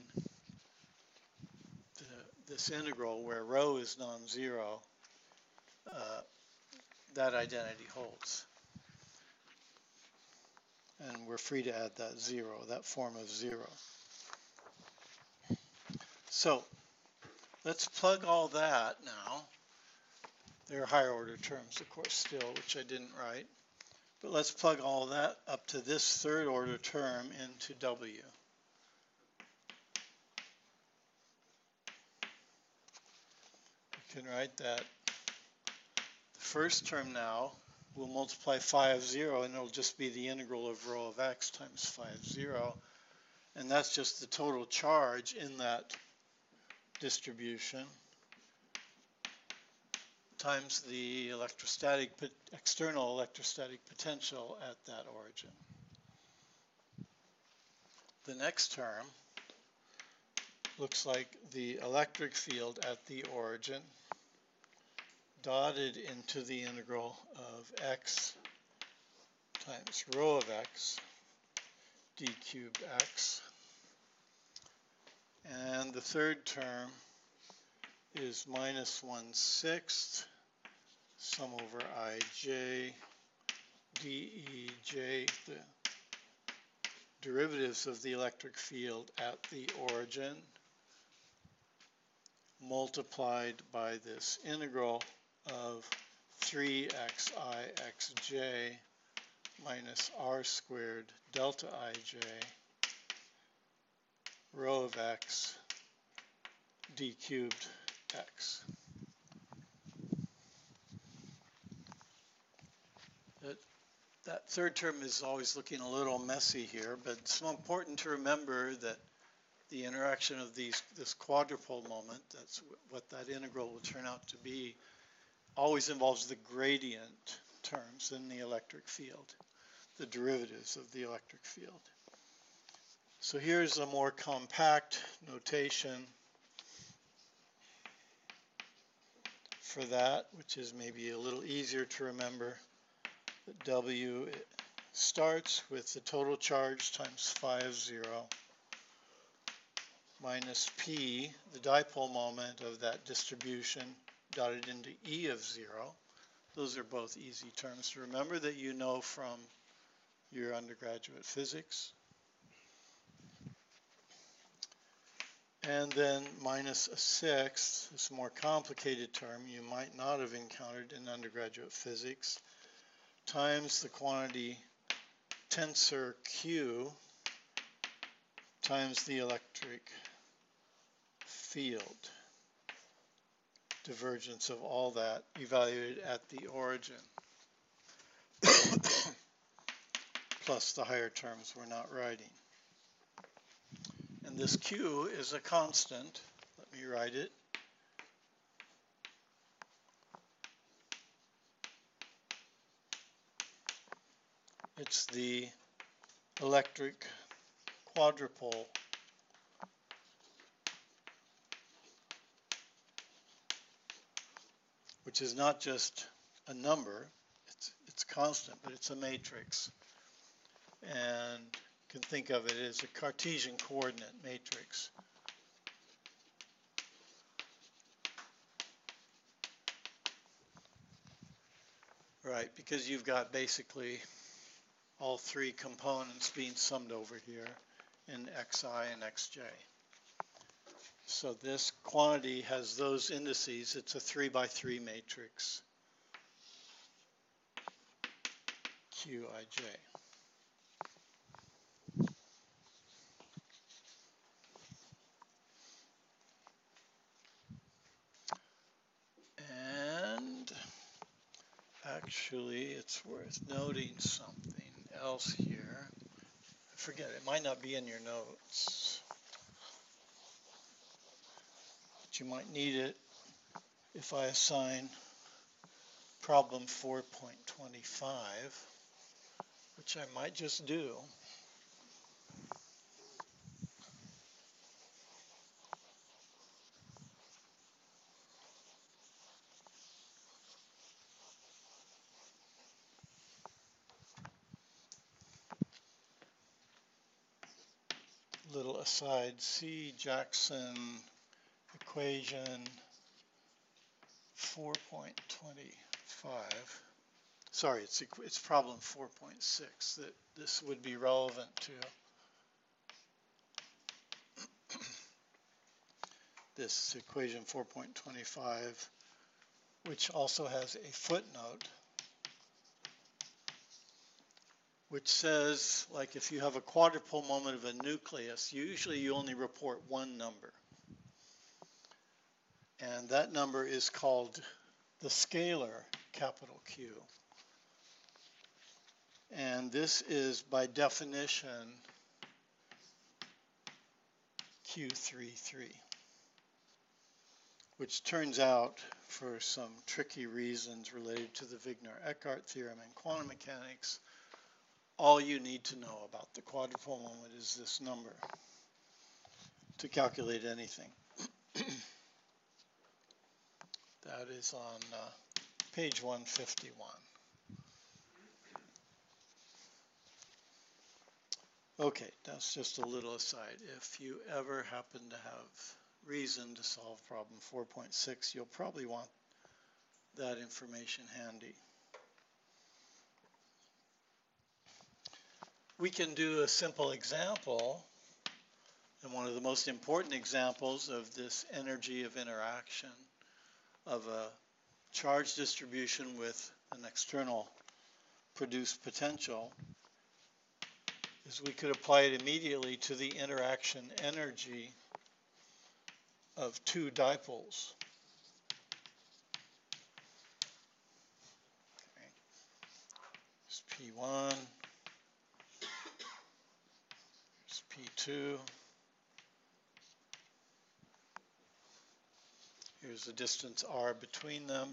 the, this integral where rho is non-zero, uh, that identity holds. And we're free to add that zero, that form of zero. So let's plug all that now. There are higher order terms, of course, still, which I didn't write. But let's plug all that up to this third order term into W. We can write that the first term now will multiply phi of zero, and it'll just be the integral of rho of x times phi of zero. And that's just the total charge in that distribution times the electrostatic, external electrostatic potential at that origin. The next term looks like the electric field at the origin dotted into the integral of x times rho of x d cubed x. And the third term is minus one sixth sum over ij dej, the derivatives of the electric field at the origin, multiplied by this integral of three xi xj minus r squared delta ij rho of x d cubed x. That, that third term is always looking a little messy here, but it's so important to remember that the interaction of these, this quadrupole moment, that's what that integral will turn out to be, always involves the gradient terms in the electric field, the derivatives of the electric field. So here's a more compact notation for that, which is maybe a little easier to remember. That W starts with the total charge times phi of zero minus P, the dipole moment of that distribution dotted into E of zero. Those are both easy terms to remember that you know from your undergraduate physics. And then minus a sixth, this more complicated term you might not have encountered in undergraduate physics, times the quantity tensor Q times the electric field. Divergence of all that evaluated at the origin. Plus the higher terms we're not writing. And this Q is a constant. Let me write it. It's the electric quadrupole which is not just a number, it's, it's constant, but it's a matrix. And you can think of it as a Cartesian coordinate matrix. Right, because you've got basically all three components being summed over here in xi and xj. So this quantity has those indices. It's a three by three matrix, Qij. And actually, it's worth noting something else here. I forget, it might not be in your notes, but you might need it if I assign problem four point twenty-five, which I might just do. Little aside, see Jackson equation four point twenty-five. Sorry, it's, it's problem four point six that this would be relevant to. This equation four point twenty-five, which also has a footnote, which says, like, if you have a quadrupole moment of a nucleus, usually you only report one number. And that number is called the scalar, capital Q. And this is, by definition, Q thirty-three, which turns out, for some tricky reasons related to the Wigner-Eckart theorem in quantum mechanics, all you need to know about the quadrupole moment is this number to calculate anything. That is on uh, page one fifty-one. Okay, that's just a little aside. If you ever happen to have reason to solve problem four point six, you'll probably want that information handy. We can do a simple example, and one of the most important examples of this energy of interaction of a charge distribution with an external produced potential is we could apply it immediately to the interaction energy of two dipoles. Okay. Here's P one, here's P two. Here's the distance r between them.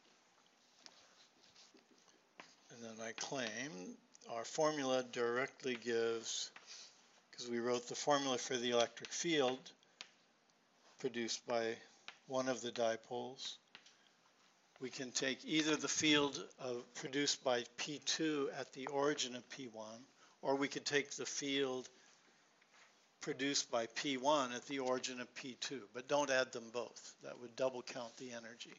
And then I claim our formula directly gives, because we wrote the formula for the electric field produced by one of the dipoles, we can take either the field of, produced by P two at the origin of P one, or we could take the field produced by P one at the origin of P two, but don't add them both. That would double count the energy.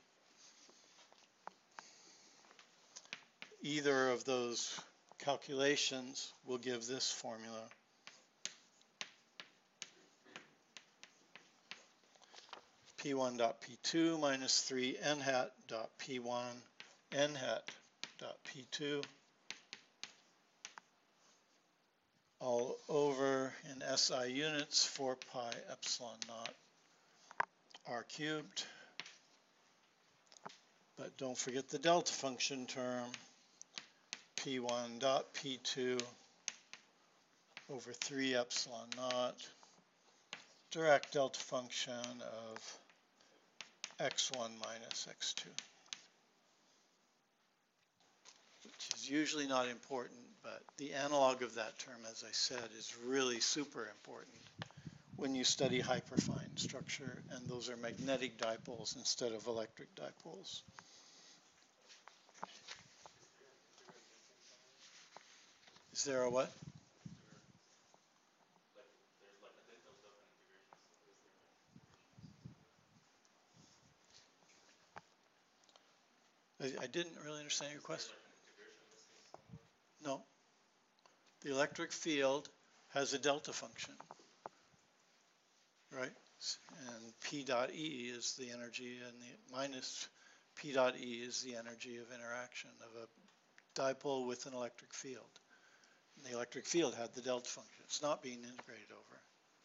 Either of those calculations will give this formula. P one dot P two minus three n hat dot P one n hat dot P two all over in S I units four pi epsilon naught r cubed. But don't forget the delta function term, P one dot P two over three epsilon naught, direct delta function of x one minus x two, which is usually not important, but the analog of that term, as I said, is really super important when you study hyperfine structure, and those are magnetic dipoles instead of electric dipoles. Is there a what? I, I didn't really understand your question. No. The electric field has a delta function, right? And P dot E is the energy, and the minus P dot E is the energy of interaction of a dipole with an electric field. And the electric field had the delta function. It's not being integrated over.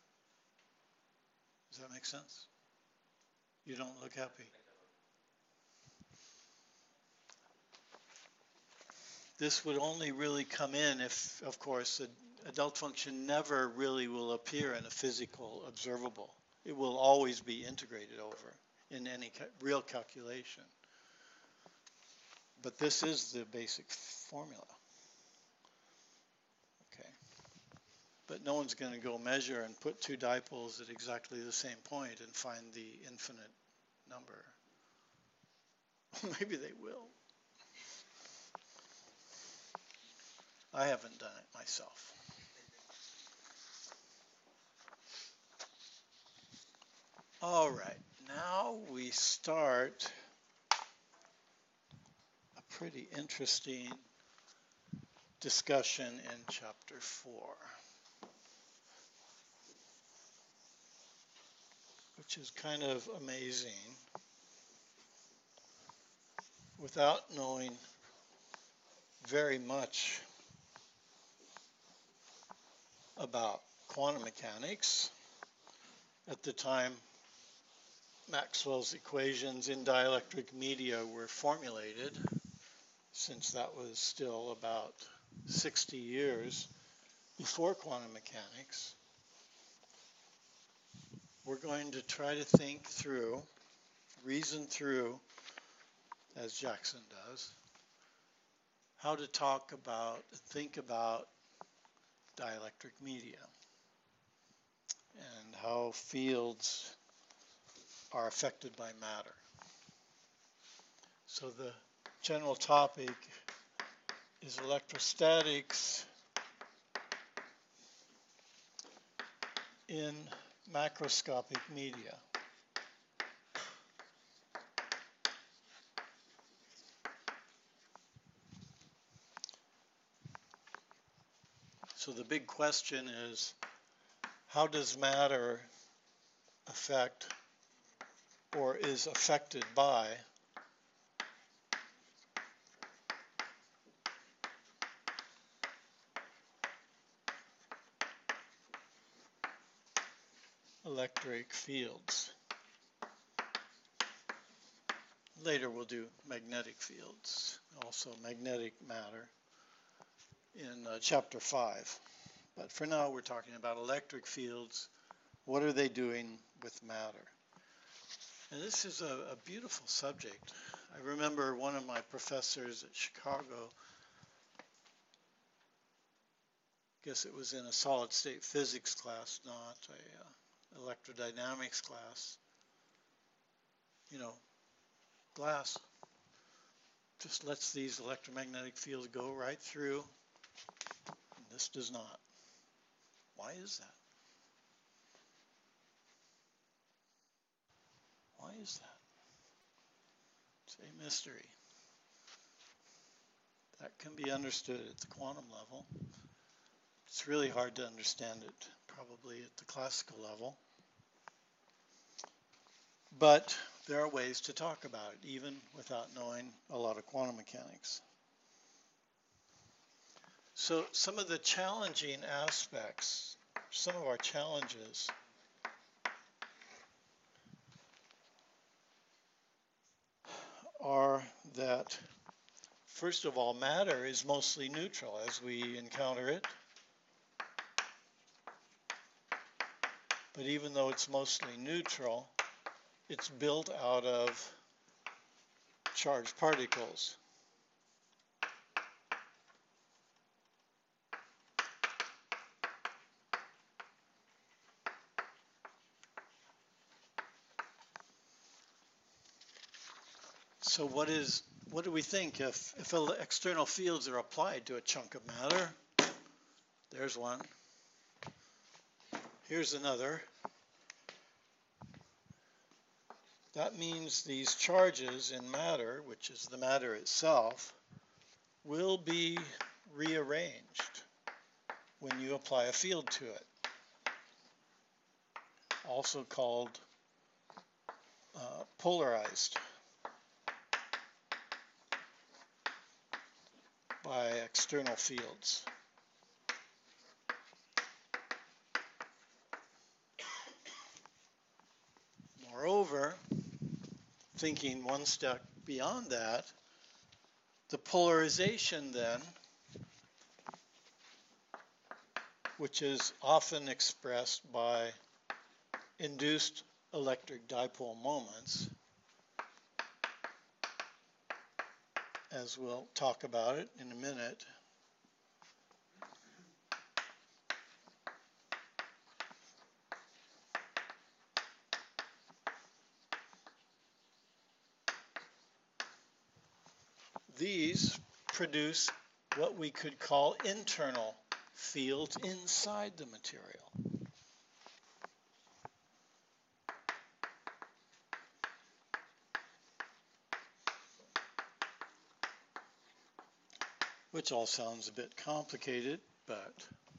Does that make sense? You don't look happy. This would only really come in if, of course, a, a delta function never really will appear in a physical observable. It will always be integrated over in any ca real calculation. but this is the basic formula. Okay. But no one's going to go measure and put two dipoles at exactly the same point and find the infinite number. Maybe they will. I haven't done it myself. All right, now we start a pretty interesting discussion in chapter four, which is kind of amazing. Without knowing very much about quantum mechanics, at the time Maxwell's equations in dielectric media were formulated, since that was still about sixty years before quantum mechanics, we're going to try to think through, reason through, as Jackson does, how to talk about, think about dielectric media and how fields are affected by matter. So the general topic is electrostatics in macroscopic media. So the big question is, how does matter affect or is affected by electric fields? Later we'll do magnetic fields, also magnetic matter in uh, chapter five. But for now we're talking about electric fields. What are they doing with matter? And this is a, a beautiful subject. I remember one of my professors at Chicago, I guess it was in a solid state physics class, not a uh, electrodynamics class. You know, glass just lets these electromagnetic fields go right through, and this does not. Why is that? Why is that? It's a mystery. That can be understood at the quantum level. It's really hard to understand it probably at the classical level. But there are ways to talk about it, even without knowing a lot of quantum mechanics. So some of the challenging aspects, some of our challenges, are that, first of all, matter is mostly neutral as we encounter it. But even though it's mostly neutral, it's built out of charged particles. So what is, what do we think if, if external fields are applied to a chunk of matter? There's one. Here's another. That means these charges in matter, which is the matter itself, will be rearranged when you apply a field to it, also called uh, polarized by external fields. Moreover, thinking one step beyond that, the polarization then, which is often expressed by induced electric dipole moments, as we'll talk about it in a minute. These produce what we could call internal fields inside the material. Which all sounds a bit complicated, but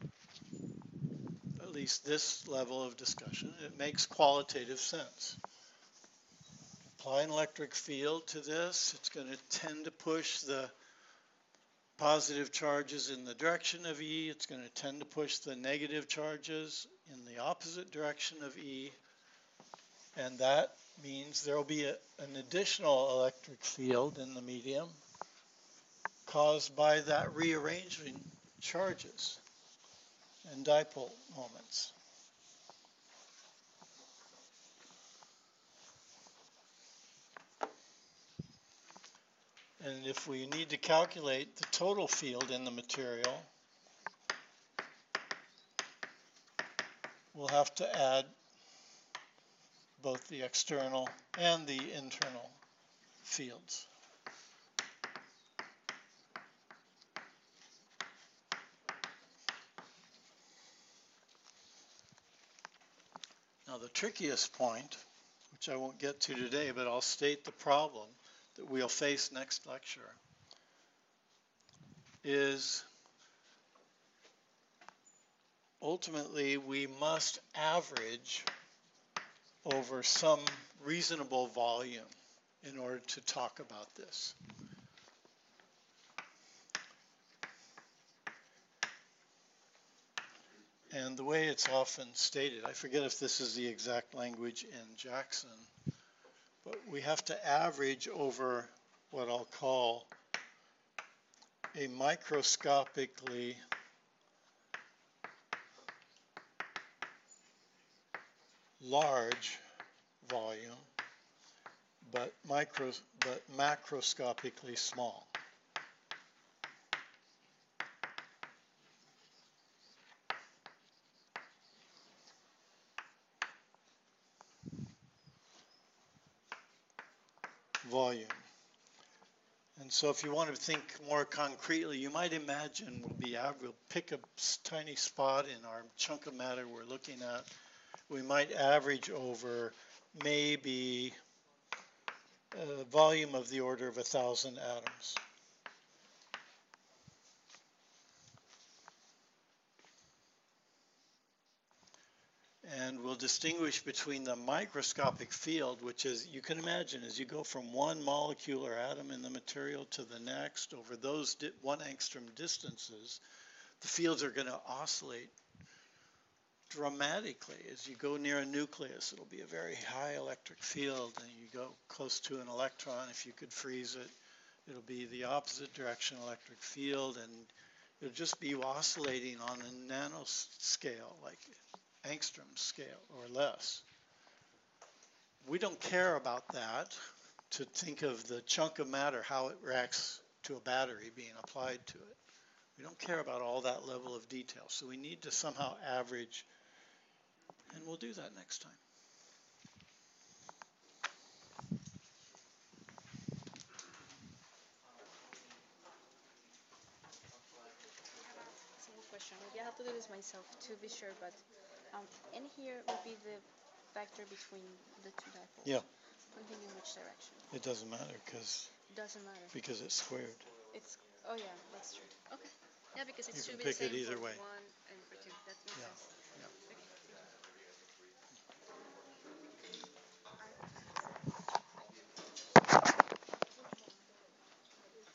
at least this level of discussion, it makes qualitative sense. Apply an electric field to this, it's going to tend to push the positive charges in the direction of E, it's going to tend to push the negative charges in the opposite direction of E, and that means there will be a, an additional electric field in the medium caused by that rearranging charges and dipole moments. And if we need to calculate the total field in the material, we'll have to add both the external and the internal fields. Now the trickiest point, which I won't get to today, but I'll state the problem that we'll face next lecture, is ultimately we must average over some reasonable volume in order to talk about this. And the way it's often stated, I forget if this is the exact language in Jackson, but we have to average over what I'll call a microscopically large volume, but micro, but macroscopically small. Volume. And so if you want to think more concretely, you might imagine we'll be we'll pick a tiny spot in our chunk of matter we're looking at. We might average over maybe a volume of the order of a thousand atoms. And we'll distinguish between the microscopic field, which is, you can imagine, as you go from one molecule or atom in the material to the next, over those one angstrom distances, the fields are going to oscillate dramatically. As you go near a nucleus, it'll be a very high electric field, and you go close to an electron, if you could freeze it, it'll be the opposite direction electric field, and it'll just be oscillating on a nanoscale, like angstrom scale or less. We don't care about that, to think of the chunk of matter, how it reacts to a battery being applied to it. We don't care about all that level of detail, so we need to somehow average, and we'll do that next time. Simple question. Maybe I have to do this myself to be sure, but um, in here would be the vector between the two dipoles. Yeah. Pointing in which direction? It doesn't matter because Doesn't matter. because it's squared. It's oh yeah, that's true. Okay. Yeah, because it You should can be pick the it same either for way. one and for two. That makes Yeah. sense. Yeah.